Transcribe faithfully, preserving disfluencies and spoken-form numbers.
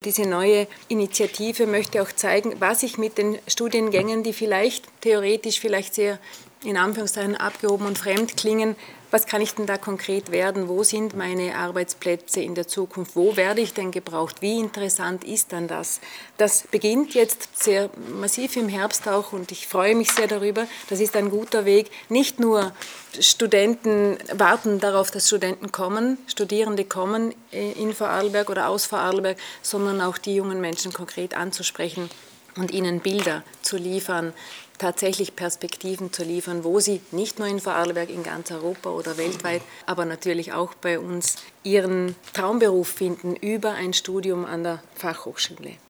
Diese neue Initiative möchte auch zeigen, was ich mit den Studiengängen, die vielleicht theoretisch vielleicht sehr in Anführungszeichen abgehoben und fremd klingen, was kann ich denn da konkret werden? Wo sind meine Arbeitsplätze in der Zukunft? Wo werde ich denn gebraucht? Wie interessant ist dann das? Das beginnt jetzt sehr massiv im Herbst auch und ich freue mich sehr darüber. Das ist ein guter Weg. Nicht nur Studenten warten darauf, dass Studenten kommen, Studierende kommen in Vorarlberg oder aus Vorarlberg, sondern auch die jungen Menschen konkret anzusprechen und ihnen Bilder zu liefern, tatsächlich Perspektiven zu liefern, wo sie nicht nur in Vorarlberg, in ganz Europa oder weltweit, aber natürlich auch bei uns ihren Traumberuf finden über ein Studium an der Fachhochschule.